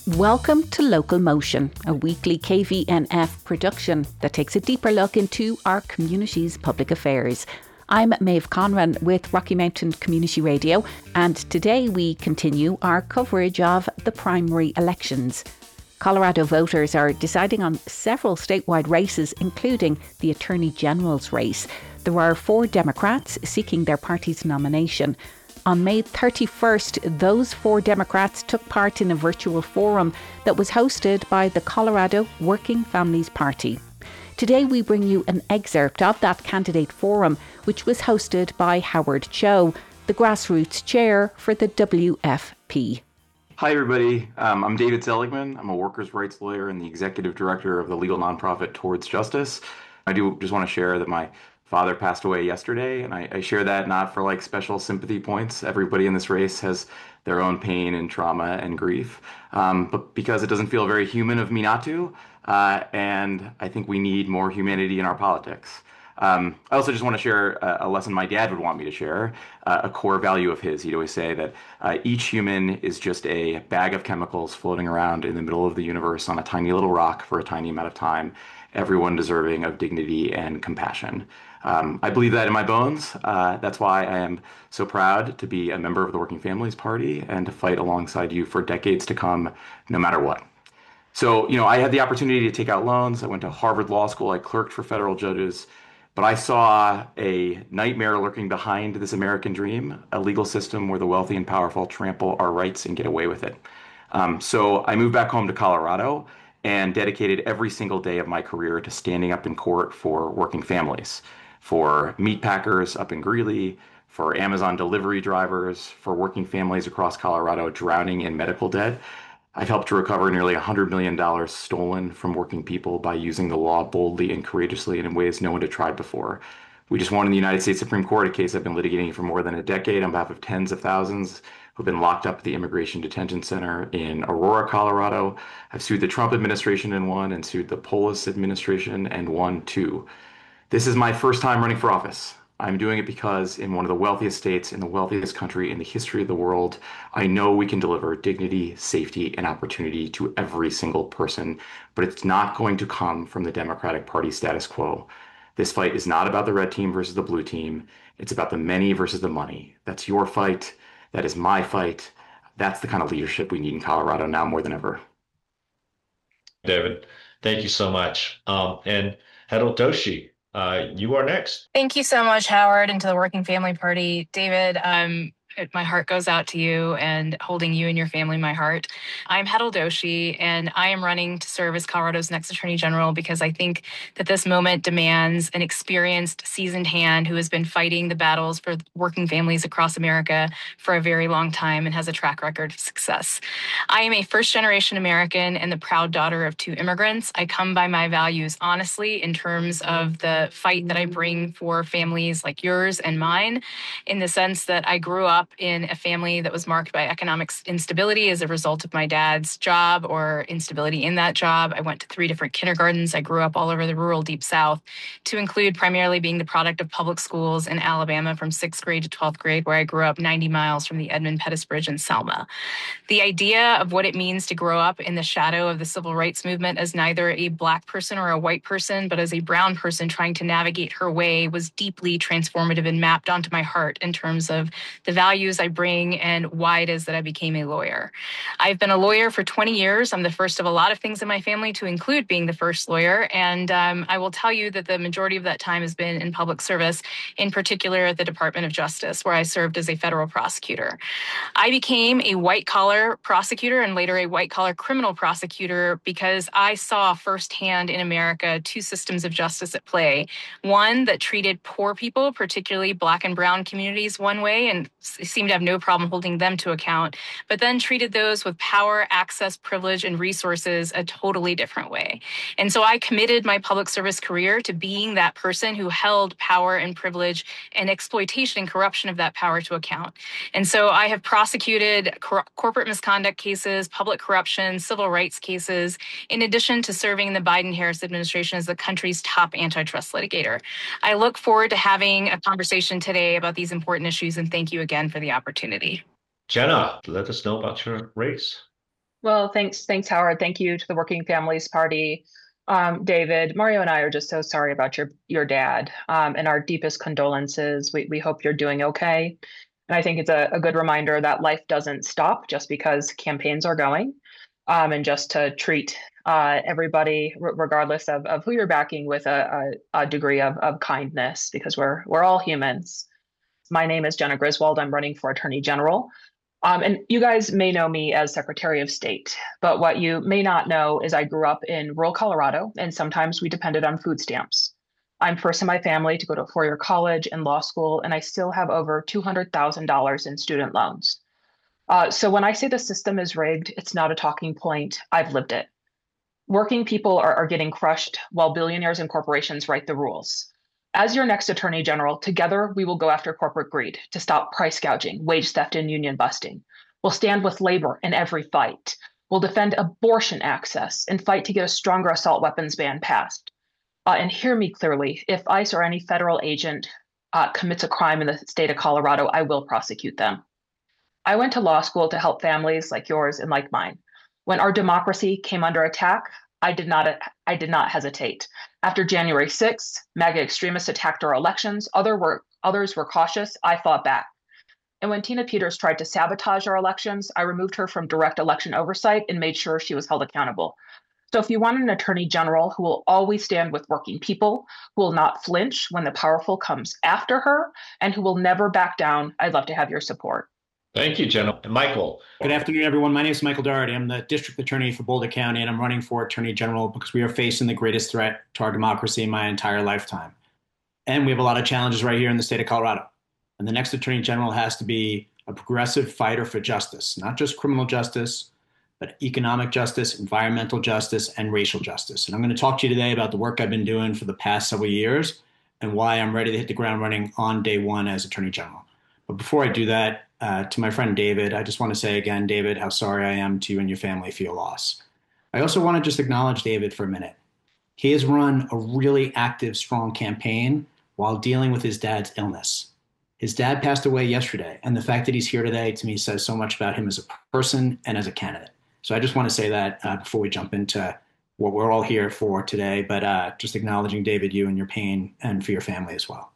Welcome to Local Motion, a weekly KVNF production that takes a deeper look into our community's public affairs. I'm Maeve Conran with Rocky Mountain Community Radio, and today we continue our coverage of the primary elections. Colorado voters are deciding on several statewide races, including the Attorney General's race. There are 4 Democrats seeking their party's nomination. On May 31st, those 4 Democrats took part in a virtual forum that was hosted by the Colorado Working Families Party. Today we bring you an excerpt of that candidate forum, which was hosted by Howard Cho, the grassroots chair for the WFP. Hi, everybody. I'm David Seligman. I'm a workers' rights lawyer and the executive director of the legal nonprofit Towards Justice. I do just want to share that my father passed away yesterday, and I share that not for special sympathy points. Everybody in this race has their own pain and trauma and grief, but because it doesn't feel very human of me not to, and I think we need more humanity in our politics. I also just want to share a lesson my dad would want me to share, a core value of his. He'd always say that each human is just a bag of chemicals floating around in the middle of the universe on a tiny little rock for a tiny amount of time, everyone deserving of dignity and compassion. I believe that in my bones. That's why I am so proud to be a member of the Working Families Party and to fight alongside you for decades to come, no matter what. So, I had the opportunity to take out loans. I went to Harvard Law School. I clerked for federal judges. But I saw a nightmare lurking behind this American dream, a legal system where the wealthy and powerful trample our rights and get away with it. So I moved back home to Colorado and dedicated every single day of my career to standing up in court for working families, for meat packers up in Greeley, for Amazon delivery drivers, for working families across Colorado drowning in medical debt. I've helped to recover nearly $100 million stolen from working people by using the law boldly and courageously and in ways no one had tried before. We just won in the United States Supreme Court a case I've been litigating for more than a decade on behalf of tens of thousands who've been locked up at the Immigration Detention Center in Aurora, Colorado. I've sued the Trump administration and won, and sued the Polis administration and won too. This is my first time running for office. I'm doing it because in one of the wealthiest states in the wealthiest country in the history of the world, I know we can deliver dignity, safety, and opportunity to every single person, but it's not going to come from the Democratic Party status quo. This fight is not about the red team versus the blue team. It's about the many versus the money. That's your fight. That is my fight. That's the kind of leadership we need in Colorado now more than ever. David, thank you so much. And Hetal Doshi, you are next. Thank you so much, Howard, and to the Working Family Party. David, my heart goes out to you, and holding you and your family in my heart. I'm Hetal Doshi, and I am running to serve as Colorado's next Attorney General because I think that this moment demands an experienced, seasoned hand who has been fighting the battles for working families across America for a very long time and has a track record of success. I am a first-generation American and the proud daughter of 2 immigrants. I come by my values honestly in terms of the fight that I bring for families like yours and mine, in the sense that I grew up in a family that was marked by economic instability as a result of my dad's job or instability in that job. I went to 3 different kindergartens. I grew up all over the rural Deep South, to include primarily being the product of public schools in Alabama from 6th grade to 12th grade, where I grew up 90 miles from the Edmund Pettus Bridge in Selma. The idea of what it means to grow up in the shadow of the civil rights movement as neither a Black person or a white person, but as a brown person trying to navigate her way, was deeply transformative and mapped onto my heart in terms of the values I bring and why it is that I became a lawyer. I've been a lawyer for 20 years. I'm the first of a lot of things in my family to include being the first lawyer. And I will tell you that the majority of that time has been in public service, in particular at the Department of Justice, where I served as a federal prosecutor. I became a white-collar prosecutor and later a white-collar criminal prosecutor because I saw firsthand in America 2 systems of justice at play. One that treated poor people, particularly Black and brown communities, one way and seemed to have no problem holding them to account, but then treated those with power, access, privilege, and resources a totally different way. And so I committed my public service career to being that person who held power and privilege and exploitation and corruption of that power to account. And so I have prosecuted corporate misconduct cases, public corruption, civil rights cases, in addition to serving the Biden-Harris administration as the country's top antitrust litigator. I look forward to having a conversation today about these important issues, and thank you again for the opportunity. Jenna, let us know about your race. Well, thanks, Howard. Thank you to the Working Families Party. David, Mario and I are just so sorry about your dad, and our deepest condolences. We hope you're doing okay. And I think it's a good reminder that life doesn't stop just because campaigns are going, and just to treat everybody, regardless of who you're backing, with a degree of kindness, because we're all humans. My name is Jenna Griswold. I'm running for Attorney General. And you guys may know me as Secretary of State, but what you may not know is I grew up in rural Colorado, and sometimes we depended on food stamps. I'm first in my family to go to a four-year college and law school, and I still have over $200,000 in student loans. So when I say the system is rigged, it's not a talking point. I've lived it. Working people are getting crushed while billionaires and corporations write the rules. As your next attorney general, together we will go after corporate greed to stop price gouging, wage theft, and union busting. We'll stand with labor in every fight. We'll defend abortion access and fight to get a stronger assault weapons ban passed. And hear me clearly, if ICE or any federal agent commits a crime in the state of Colorado, I will prosecute them. I went to law school to help families like yours and like mine. When our democracy came under attack, I did not hesitate. After January 6th, MAGA extremists attacked our elections. Others were cautious. I fought back. And when Tina Peters tried to sabotage our elections, I removed her from direct election oversight and made sure she was held accountable. So if you want an attorney general who will always stand with working people, who will not flinch when the powerful comes after her, and who will never back down, I'd love to have your support. Thank you, Jenna. Michael. Good afternoon, everyone. My name is Michael Doherty. I'm the district attorney for Boulder County, and I'm running for attorney general because we are facing the greatest threat to our democracy in my entire lifetime. And we have a lot of challenges right here in the state of Colorado. And the next attorney general has to be a progressive fighter for justice, not just criminal justice, but economic justice, environmental justice, and racial justice. And I'm going to talk to you today about the work I've been doing for the past several years and why I'm ready to hit the ground running on day one as attorney general. But before I do that, to my friend David, I just want to say again, David, how sorry I am to you and your family for your loss. I also want to just acknowledge David for a minute. He has run a really active, strong campaign while dealing with his dad's illness. His dad passed away yesterday, and the fact that he's here today to me says so much about him as a person and as a candidate. So I just want to say that before we jump into what we're all here for today, but just acknowledging, David, you and your pain and for your family as well.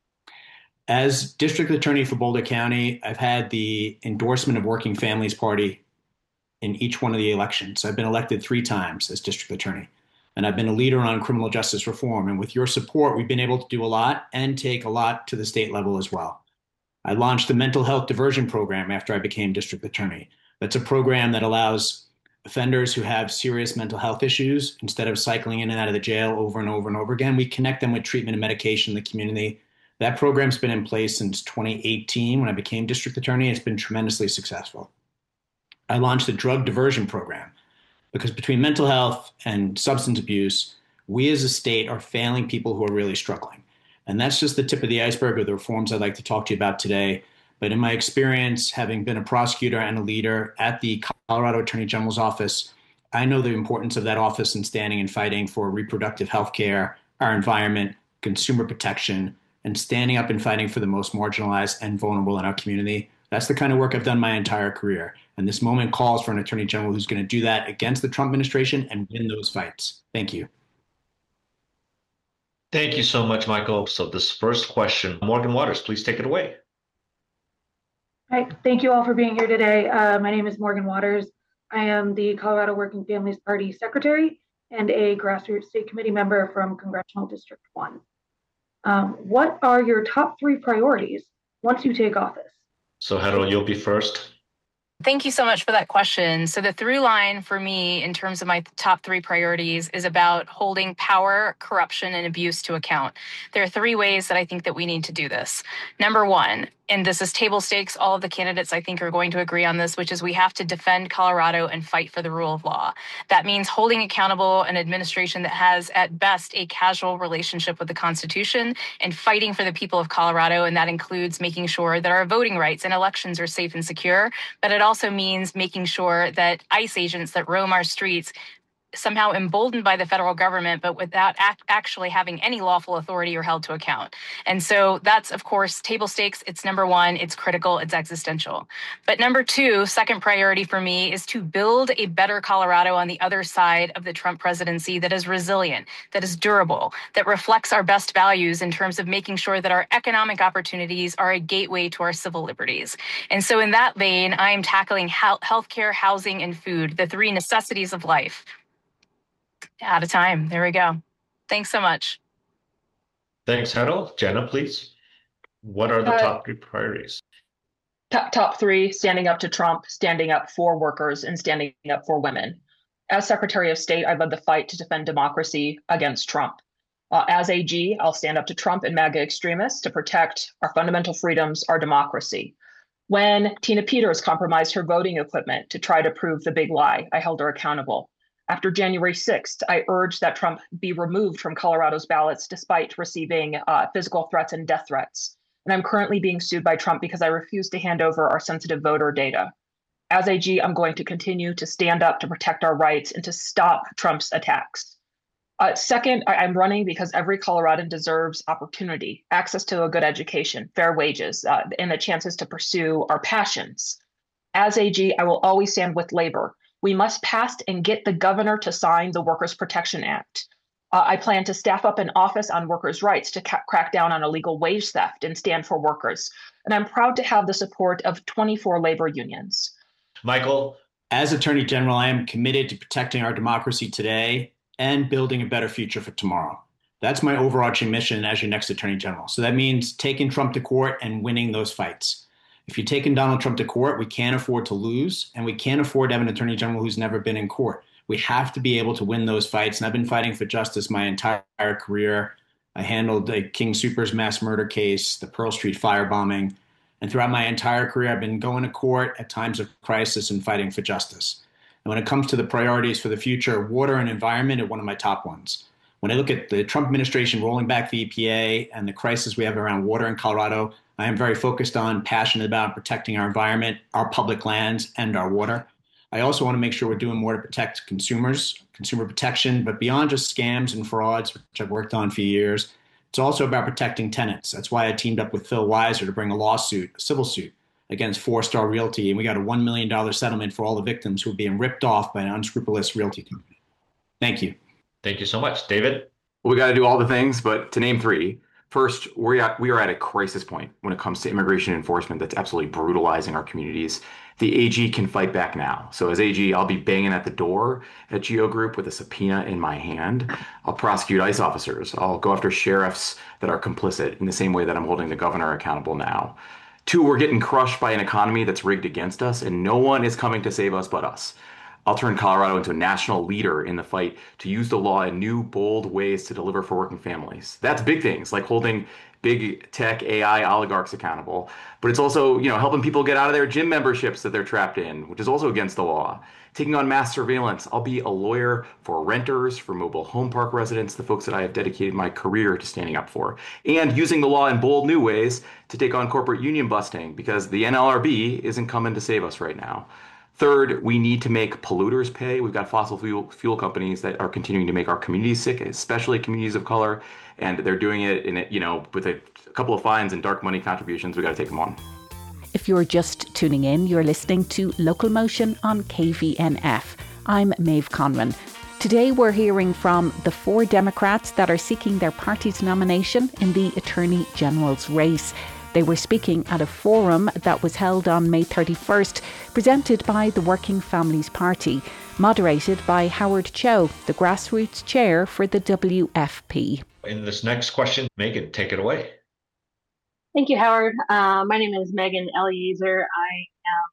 As district attorney for Boulder County, I've had the endorsement of Working Families Party in each one of the elections. I've been elected 3 times as district attorney, and I've been a leader on criminal justice reform. And with your support, we've been able to do a lot and take a lot to the state level as well. I launched the mental health diversion program after I became district attorney. That's a program that allows offenders who have serious mental health issues, instead of cycling in and out of the jail over and over and over again, we connect them with treatment and medication in the community. That program's been in place since 2018 when I became district attorney. It's been tremendously successful. I launched a drug diversion program because between mental health and substance abuse, we as a state are failing people who are really struggling. And that's just the tip of the iceberg of the reforms I'd like to talk to you about today. But in my experience, having been a prosecutor and a leader at the Colorado Attorney General's office, I know the importance of that office in standing and fighting for reproductive health care, our environment, consumer protection, and standing up and fighting for the most marginalized and vulnerable in our community. That's the kind of work I've done my entire career. And this moment calls for an attorney general who's going to do that against the Trump administration and win those fights. Thank you. Thank you so much, Michael. So this first question, Morgan Waters, please take it away. Hi, thank you all for being here today. My name is Morgan Waters. I am the Colorado Working Families Party Secretary and a grassroots state committee member from Congressional District 1. What are your top 3 priorities once you take office? So Hetal, you'll be first. Thank you so much for that question. So the through line for me in terms of my top 3 priorities is about holding power, corruption, and abuse to account. There are 3 ways that I think that we need to do this. Number 1, and this is table stakes, all of the candidates I think are going to agree on this, which is we have to defend Colorado and fight for the rule of law. That means holding accountable an administration that has at best a casual relationship with the Constitution and fighting for the people of Colorado. And that includes making sure that our voting rights and elections are safe and secure. But it also means making sure that ICE agents that roam our streets somehow emboldened by the federal government, but without actually having any lawful authority or held to account. And so that's, of course, table stakes. It's number one, it's critical, it's existential. But number two, second priority for me is to build a better Colorado on the other side of the Trump presidency that is resilient, that is durable, that reflects our best values in terms of making sure that our economic opportunities are a gateway to our civil liberties. And so in that vein, I am tackling healthcare, housing, and food, the three necessities of life. Out of time. There we go. Thanks so much. Thanks, Hedl. Jenna, please. What are the top three priorities? Top three: standing up to Trump, standing up for workers, and standing up for women. As Secretary of State, I led the fight to defend democracy against Trump. As AG, I'll stand up to Trump and MAGA extremists to protect our fundamental freedoms, our democracy. When Tina Peters compromised her voting equipment to try to prove the big lie, I held her accountable. After January 6th, I urged that Trump be removed from Colorado's ballots despite receiving physical threats and death threats. And I'm currently being sued by Trump because I refused to hand over our sensitive voter data. As AG, I'm going to continue to stand up to protect our rights and to stop Trump's attacks. Second, I'm running because every Coloradan deserves opportunity, access to a good education, fair wages, and the chances to pursue our passions. As AG, I will always stand with labor. We must pass and get the governor to sign the Workers' Protection Act. I plan to staff up an office on workers' rights to crack down on illegal wage theft and stand for workers. And I'm proud to have the support of 24 labor unions. Michael? As Attorney General, I am committed to protecting our democracy today and building a better future for tomorrow. That's my overarching mission as your next Attorney General. So that means taking Trump to court and winning those fights. If you're taking Donald Trump to court, we can't afford to lose, and we can't afford to have an Attorney General who's never been in court. We have to be able to win those fights, and I've been fighting for justice my entire career. I handled the King Soopers mass murder case, the Pearl Street firebombing, and throughout my entire career, I've been going to court at times of crisis and fighting for justice. And when it comes to the priorities for the future, water and environment are one of my top ones. When I look at the Trump administration rolling back the EPA and the crisis we have around water in Colorado, I am very focused on, passionate about protecting our environment, our public lands, and our water. I also want to make sure we're doing more to protect consumers, consumer protection, but beyond just scams and frauds, which I've worked on for years, it's also about protecting tenants. That's why I teamed up with Phil Weiser to bring a civil suit against Four Star Realty, and we got a $1 million settlement for all the victims who were being ripped off by an unscrupulous realty company. Thank you. Thank you so much. David? Well, we got to do all the things, but to name three. First, we are at a crisis point when it comes to immigration enforcement that's absolutely brutalizing our communities. The AG can fight back now. So as AG, I'll be banging at the door at GEO Group with a subpoena in my hand. I'll prosecute ICE officers. I'll go after sheriffs that are complicit in the same way that I'm holding the governor accountable now. Two, we're getting crushed by an economy that's rigged against us, and no one is coming to save us but us. I'll turn Colorado into a national leader in the fight to use the law in new, bold ways to deliver for working families. That's big things, like holding big tech AI oligarchs accountable. But it's also, helping people get out of their gym memberships that they're trapped in, which is also against the law. Taking on mass surveillance. I'll be a lawyer for renters, for mobile home park residents, the folks that I have dedicated my career to standing up for. And using the law in bold new ways to take on corporate union busting, because the NLRB isn't coming to save us right now. Third, we need to make polluters pay. We've got fossil fuel companies that are continuing to make our communities sick, especially communities of color, and they're doing it with a couple of fines and dark money contributions. We got to take them on. If you're just tuning in, you're listening to Local Motion on KVNF. I'm Maeve Conran. Today we're hearing from the 4 Democrats that are seeking their party's nomination in the Attorney General's race. They were speaking at a forum that was held on May 31st, presented by the Working Families Party, moderated by Howard Cho, the grassroots chair for the WFP. In this next question, Megan, take it away. Thank you, Howard. My name is Megan Eliezer. I am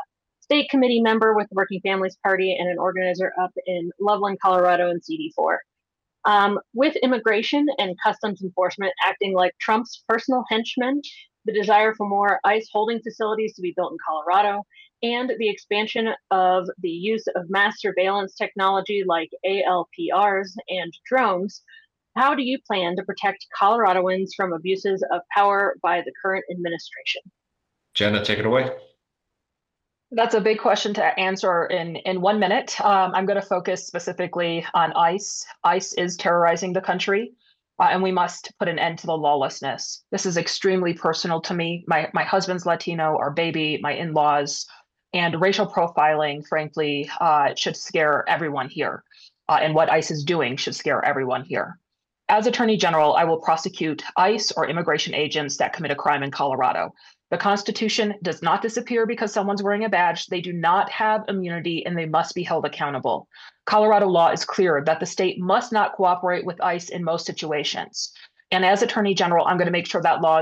a state committee member with the Working Families Party and an organizer up in Loveland, Colorado in CD4. With immigration and customs enforcement acting like Trump's personal henchmen, the desire for more ICE holding facilities to be built in Colorado, and the expansion of the use of mass surveillance technology like ALPRs and drones, how do you plan to protect Coloradoans from abuses of power by the current administration? Jenna, take it away. That's a big question to answer in 1 minute. I'm going to focus specifically on ICE. ICE is terrorizing the country, and we must put an end to the lawlessness. This is extremely personal to me. My husband's Latino, our baby, my in-laws, and racial profiling, frankly, should scare everyone here. And what ICE is doing should scare everyone here. As Attorney General, I will prosecute ICE or immigration agents that commit a crime in Colorado. The Constitution does not disappear because someone's wearing a badge. They do not have immunity and they must be held accountable. Colorado law is clear that the state must not cooperate with ICE in most situations. And as Attorney General, I'm going to make sure that law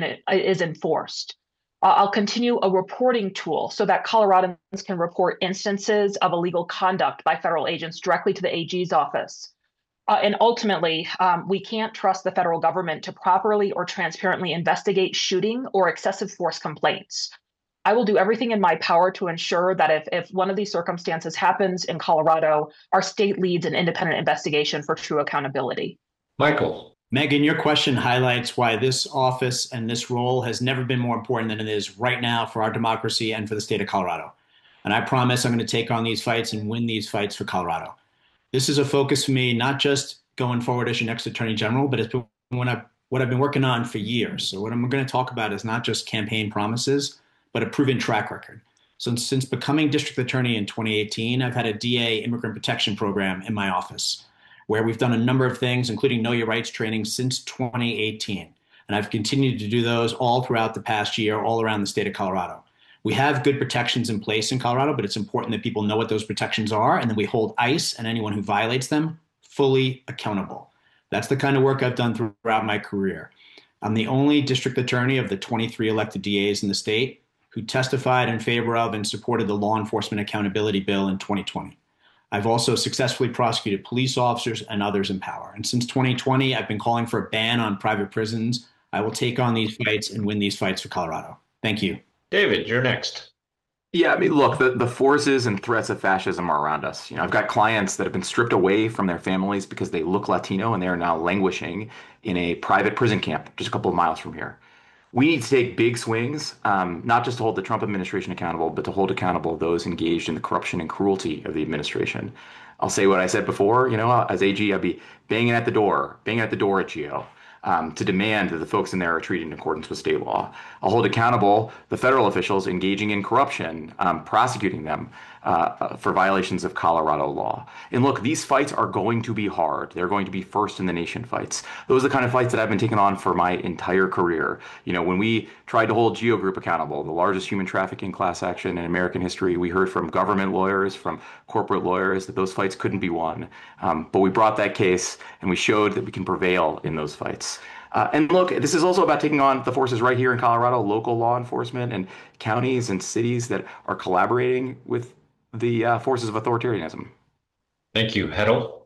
is enforced. I'll continue a reporting tool so that Coloradans can report instances of illegal conduct by federal agents directly to the AG's office. And ultimately, we can't trust the federal government to properly or transparently investigate shooting or excessive force complaints. I will do everything in my power to ensure that if one of these circumstances happens in Colorado, our state leads an independent investigation for true accountability. Michael. Megan, your question highlights why this office and this role has never been more important than it is right now for our democracy and for the state of Colorado. And I promise I'm going to take on these fights and win these fights for Colorado. This is a focus for me, not just going forward as your next Attorney General, but it's what I've been working on for years. So what I'm going to talk about is not just campaign promises, but a proven track record. So since becoming District Attorney in 2018, I've had a DA immigrant protection program in my office, where we've done a number of things, including Know Your Rights training since 2018. And I've continued to do those all throughout the past year, all around the state of Colorado. We have good protections in place in Colorado, but it's important that people know what those protections are, and then we hold ICE and anyone who violates them fully accountable. That's the kind of work I've done throughout my career. I'm the only district attorney of the 23 elected DAs in the state who testified in favor of and supported the Law Enforcement Accountability Bill in 2020. I've also successfully prosecuted police officers and others in power. And since 2020, I've been calling for a ban on private prisons. I will take on these fights and win these fights for Colorado. Thank you. David, you're next. Yeah, I mean, look, the forces and threats of fascism are around us. I've got clients that have been stripped away from their families because they look Latino, and they are now languishing in a private prison camp just a couple of miles from here. We need to take big swings, not just to hold the Trump administration accountable, but to hold accountable those engaged in the corruption and cruelty of the administration. I'll say what I said before, as AG, I'd be banging at the door at GO. To demand that the folks in there are treated in accordance with state law. I'll hold accountable the federal officials engaging in corruption, prosecuting them for violations of Colorado law. And look, these fights are going to be hard. They're going to be first in the nation fights. Those are the kind of fights that I've been taking on for my entire career. When we tried to hold GEO Group accountable, the largest human trafficking class action in American history, we heard from government lawyers, from corporate lawyers, that those fights couldn't be won. But we brought that case, and we showed that we can prevail in those fights. And look, this is also about taking on the forces right here in Colorado, local law enforcement and counties and cities that are collaborating with the forces of authoritarianism. Thank you. Heddle?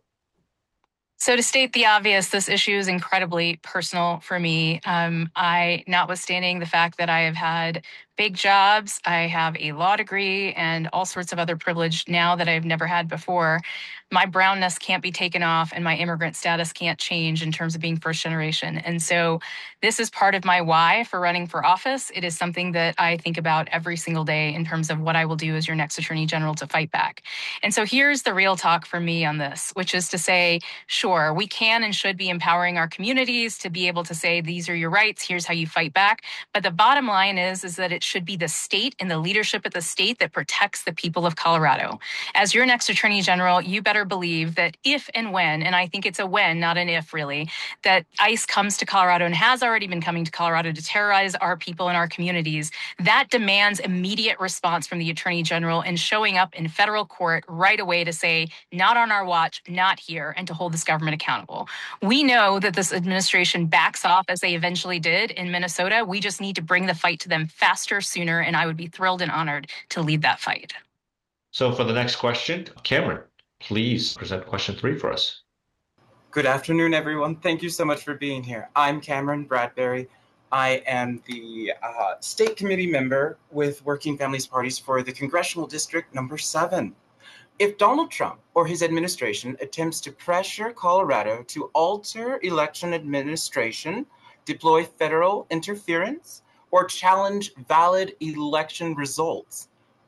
So to state the obvious, this issue is incredibly personal for me. Notwithstanding the fact that I have had big jobs, I have a law degree and all sorts of other privilege now that I've never had before, my brownness can't be taken off and my immigrant status can't change in terms of being first generation. And so this is part of my why for running for office. It is something that I think about every single day in terms of what I will do as your next Attorney General to fight back. And so here's the real talk for me on this, which is to say, sure, we can and should be empowering our communities to be able to say, these are your rights, here's how you fight back. But the bottom line is that it should be the state and the leadership at the state that protects the people of Colorado. As your next Attorney General, you better believe that if and when, and I think it's a when, not an if really, that ICE comes to Colorado and has already been coming to Colorado to terrorize our people and our communities, that demands immediate response from the Attorney General and showing up in federal court right away to say, not on our watch, not here, and to hold this government accountable. We know that this administration backs off as they eventually did in Minnesota. We just need to bring the fight to them faster, sooner, and I would be thrilled and honored to lead that fight. So for the next question, Cameron, please present question 3 for us. Good afternoon, everyone. Thank you so much for being here. I'm Cameron Bradbury. I am the state committee member with Working Families Parties for the Congressional District number 7. If Donald Trump or his administration attempts to pressure Colorado to alter election administration, deploy federal interference, or challenge valid election results,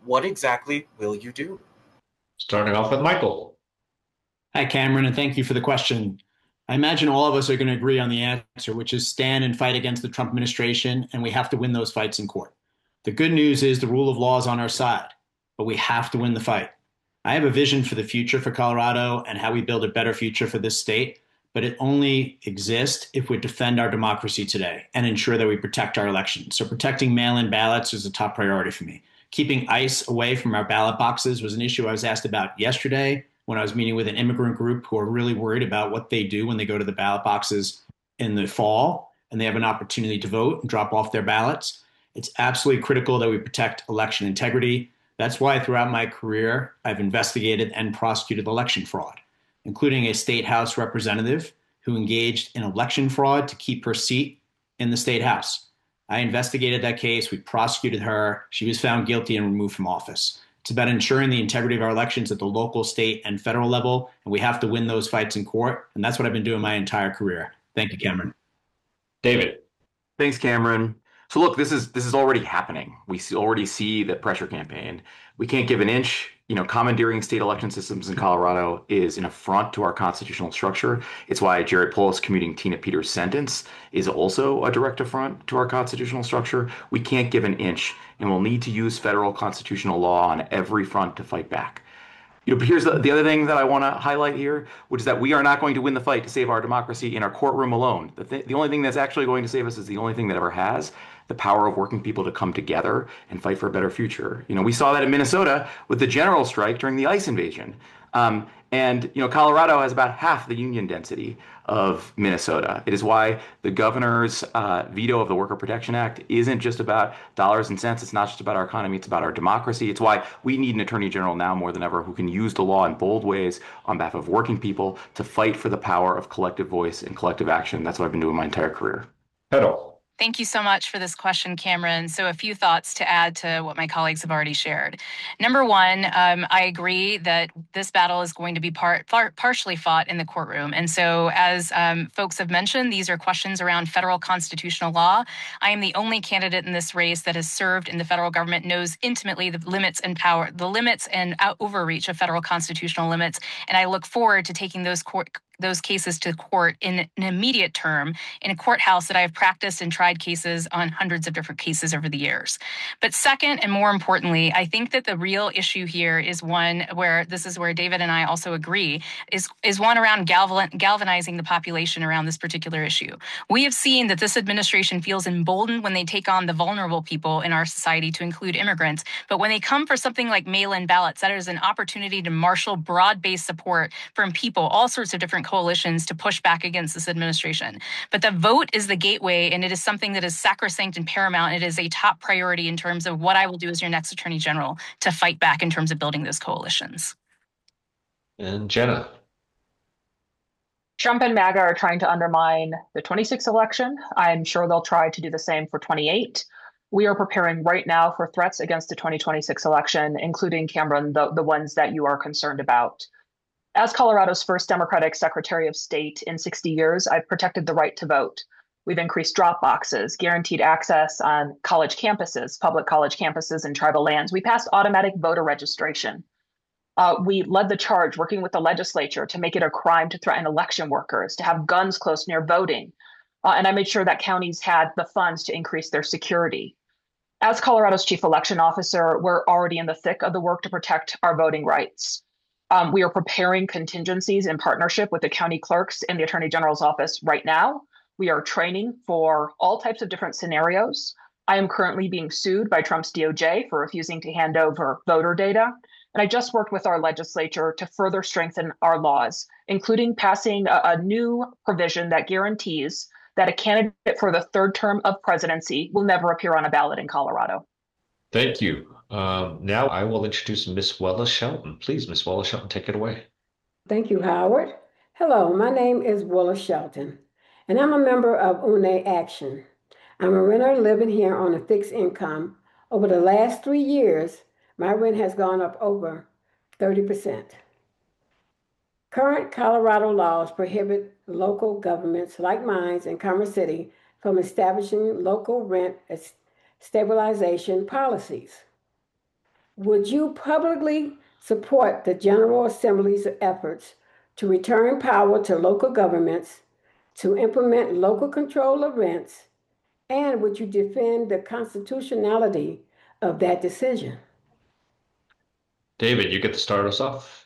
What exactly will you do? Starting off with Michael. Hi, Cameron, and thank you for the question. I imagine all of us are going to agree on the answer, which is stand and fight against the Trump administration, and we have to win those fights in court. The good news is the rule of law is on our side, but we have to win the fight. I have a vision for the future for Colorado and how we build a better future for this state, but it only exists if we defend our democracy today and ensure that we protect our elections. So protecting mail-in ballots is a top priority for me. Keeping ICE away from our ballot boxes was an issue I was asked about yesterday when I was meeting with an immigrant group who are really worried about what they do when they go to the ballot boxes in the fall and they have an opportunity to vote and drop off their ballots. It's absolutely critical that we protect election integrity. That's why throughout my career, I've investigated and prosecuted election fraud, including a state house representative who engaged in election fraud to keep her seat in the state house. I investigated that case. We prosecuted her. She was found guilty and removed from office. It's about ensuring the integrity of our elections at the local, state, and federal level, and we have to win those fights in court, and that's what I've been doing my entire career. Thank you, Cameron. David. Thanks, Cameron. So look, this is already happening. Already see the pressure campaign. We can't give an inch. Commandeering state election systems in Colorado is an affront to our constitutional structure. It's why Jared Polis commuting Tina Peters' sentence is also a direct affront to our constitutional structure. We can't give an inch, and we'll need to use federal constitutional law on every front to fight back. But here's the other thing that I want to highlight here, which is that we are not going to win the fight to save our democracy in our courtroom alone. The only thing that's actually going to save us is the only thing that ever has, the power of working people to come together and fight for a better future. We saw that in Minnesota with the general strike during the ICE invasion. Colorado has about half the union density of Minnesota. It is why the governor's veto of the Worker Protection Act isn't just about dollars and cents. It's not just about our economy. It's about our democracy. It's why we need an attorney general now more than ever who can use the law in bold ways on behalf of working people to fight for the power of collective voice and collective action. That's what I've been doing my entire career. Heddle. Thank you so much for this question, Cameron. So a few thoughts to add to what my colleagues have already shared. Number one, I agree that this battle is going to be partially fought in the courtroom. And so as folks have mentioned, these are questions around federal constitutional law. I am the only candidate in this race that has served in the federal government, knows intimately the limits and overreach of federal constitutional limits. And I look forward to taking those cases to court in an immediate term in a courthouse that I have practiced and tried cases on hundreds of different cases over the years. But second, and more importantly, I think that the real issue here is one where this is where David and I also agree, is one around galvanizing the population around this particular issue. We have seen that this administration feels emboldened when they take on the vulnerable people in our society, to include immigrants. But when they come for something like mail-in ballots, that is an opportunity to marshal broad-based support from people, all sorts of different coalitions, to push back against this administration. But the vote is the gateway, and it is something that is sacrosanct and paramount. It is a top priority in terms of what I will do as your next attorney general to fight back in terms of building those coalitions. And Jenna. Trump and MAGA are trying to undermine the 26th election. I'm sure they'll try to do the same for 28. We are preparing right now for threats against the 2026 election, including, Cameron, the ones that you are concerned about. As Colorado's first Democratic Secretary of State in 60 years, I've protected the right to vote. We've increased drop boxes, guaranteed access on college campuses, public college campuses in tribal lands. We passed automatic voter registration. We led the charge working with the legislature to make it a crime to threaten election workers, to have guns close near voting. And I made sure that counties had the funds to increase their security. As Colorado's chief election officer, we're already in the thick of the work to protect our voting rights. We are preparing contingencies in partnership with the county clerks in the Attorney General's office right now. We are training for all types of different scenarios. I am currently being sued by Trump's DOJ for refusing to hand over voter data. And I just worked with our legislature to further strengthen our laws, including passing a new provision that guarantees that a candidate for the third term of presidency will never appear on a ballot in Colorado. Thank you. Now I will introduce Ms. Wella Shelton. Please, Ms. Wella Shelton, take it away. Thank you, Howard. Hello, my name is Wella Shelton, and I'm a member of UNE Action. I'm a renter living here on a fixed income. Over the last 3 years, my rent has gone up over 30%. Current Colorado laws prohibit local governments like mine in Commerce City from establishing local rent stabilization policies. would you publicly support the General Assembly's efforts to return power to local governments, to implement local control of rents, and would you defend the constitutionality of that decision? David, you get to start us off.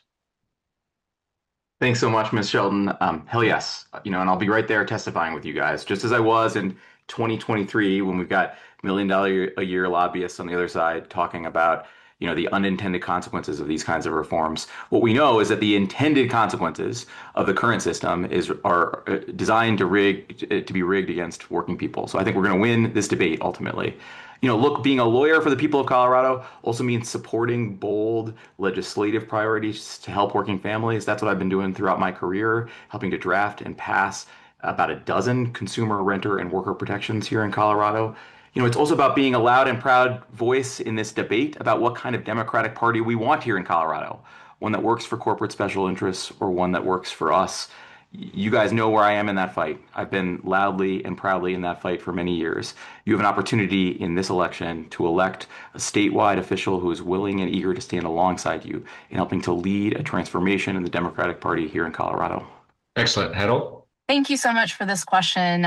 Thanks so much, Ms. Shelton. Hell yes. And I'll be right there testifying with you guys, just as I was in 2023 when we've got $1 million a year lobbyists on the other side talking about the unintended consequences of these kinds of reforms. What we know is that the intended consequences of the current system are designed to be rigged against working people. So I think we're going to win this debate ultimately. Look, being a lawyer for the people of Colorado also means supporting bold legislative priorities to help working families. That's what I've been doing throughout my career, helping to draft and pass about a dozen consumer, renter, and worker protections here in Colorado. It's also about being a loud and proud voice in this debate about what kind of Democratic Party we want here in Colorado, one that works for corporate special interests or one that works for us. You guys know where I am in that fight. I've been loudly and proudly in that fight for many years. You have an opportunity in this election to elect a statewide official who is willing and eager to stand alongside you in helping to lead a transformation in the Democratic Party here in Colorado. Excellent. Heddle? Thank you so much for this question.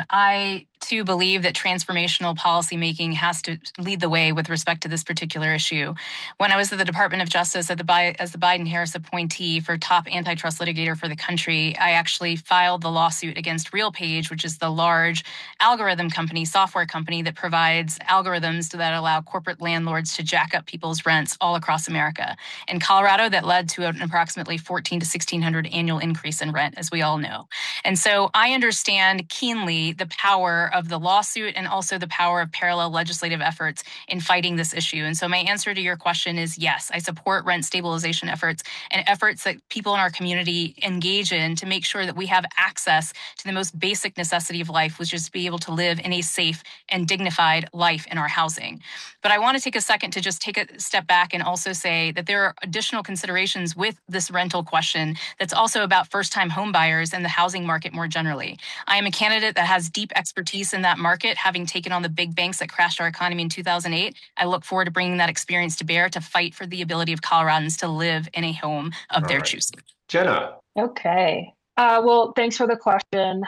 I, too, believe that transformational policymaking has to lead the way with respect to this particular issue. When I was at the Department of Justice as the Biden-Harris appointee for top antitrust litigator for the country, I actually filed the lawsuit against RealPage, which is the large algorithm company, software company that provides algorithms that allow corporate landlords to jack up people's rents all across America. In Colorado, that led to an approximately $1,400 to $1,600 annual increase in rent, as we all know. And so I understand keenly the power of the lawsuit and also the power of parallel legislative efforts in fighting this issue. And so my answer to your question is yes, I support rent stabilization efforts and efforts that people in our community engage in to make sure that we have access to the most basic necessity of life, which is to be able to live in a safe and dignified life in our housing. But I want to take a second to just take a step back and also say that there are additional considerations with this rental question that's also about first-time home buyers and the housing market more generally. I am a candidate that has deep expertise in that market, having taken on the big banks that crashed our economy in 2008. I look forward to bringing that experience to bear to fight for the ability of Coloradans to live in a home of their choosing. Jenna. Okay. Well, thanks for the question.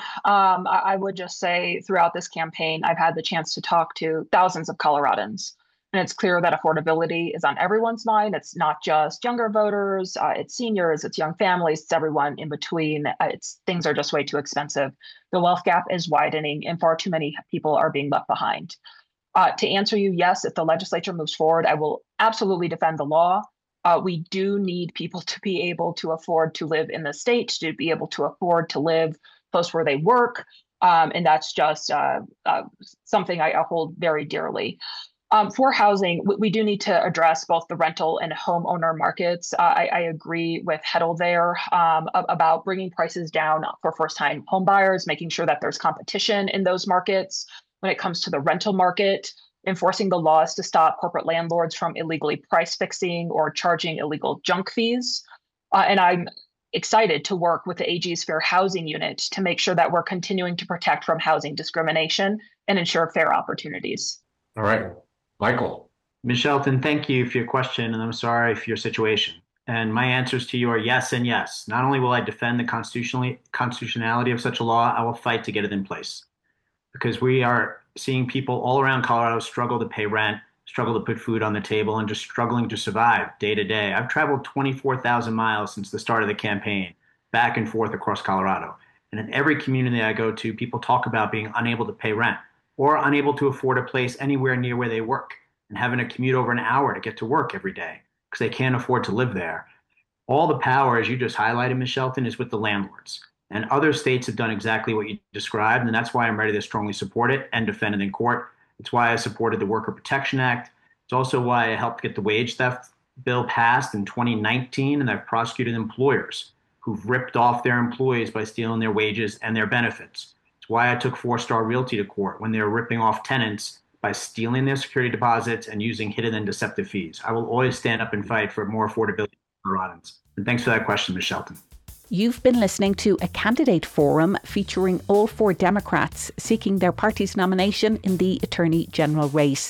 I would just say throughout this campaign, I've had the chance to talk to thousands of Coloradans. And it's clear that affordability is on everyone's mind. It's not just younger voters, it's seniors, it's young families, it's everyone in between. Things are just way too expensive. The wealth gap is widening and far too many people are being left behind. To answer you, yes, if the legislature moves forward, I will absolutely defend the law. We do need people to be able to afford to live in the state, to be able to afford to live close where they work. And that's just something I hold very dearly. For housing, we do need to address both the rental and homeowner markets. I agree with Heddle there about bringing prices down for first-time home buyers, making sure that there's competition in those markets. When it comes to the rental market, enforcing the laws to stop corporate landlords from illegally price fixing or charging illegal junk fees. And I'm excited to work with the AG's Fair Housing Unit to make sure that we're continuing to protect from housing discrimination and ensure fair opportunities. All right. Michael. Ms. Shelton, thank you for your question, and I'm sorry for your situation. And my answers to you are yes and yes. Not only will I defend the constitutionality of such a law, I will fight to get it in place. Because we are seeing people all around Colorado struggle to pay rent, struggle to put food on the table, and just struggling to survive day to day. I've traveled 24,000 miles since the start of the campaign, back and forth across Colorado. And in every community I go to, people talk about being unable to pay rent, or unable to afford a place anywhere near where they work and having to commute over an hour to get to work every day because they can't afford to live there. All the power, as you just highlighted, Ms. Shelton, is with the landlords. And other states have done exactly what you described, and that's why I'm ready to strongly support it and defend it in court. It's why I supported the Worker Protection Act. It's also why I helped get the wage theft bill passed in 2019, and I've prosecuted employers who've ripped off their employees by stealing their wages and their benefits. Why I took Four Star Realty to court when they were ripping off tenants by stealing their security deposits and using hidden and deceptive fees. I will always stand up and fight for more affordability for Coloradans. And thanks for that question, Ms. Shelton. You've been listening to a candidate forum featuring all four Democrats seeking their party's nomination in the Attorney General race.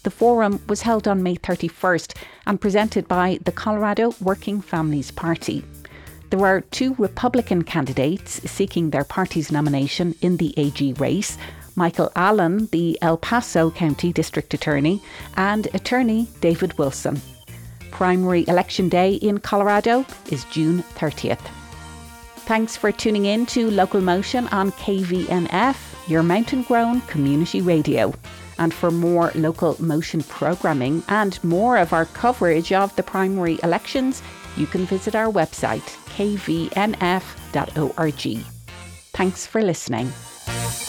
The forum was held on May 31st and presented by the Colorado Working Families Party. There are 2 Republican candidates seeking their party's nomination in the AG race: Michael Allen, the El Paso County District Attorney, and attorney David Wilson. Primary election day in Colorado is June 30th. Thanks for tuning in to Local Motion on KVNF, your mountain-grown community radio. And for more Local Motion programming and more of our coverage of the primary elections, you can visit our website, kvnf.org. Thanks for listening.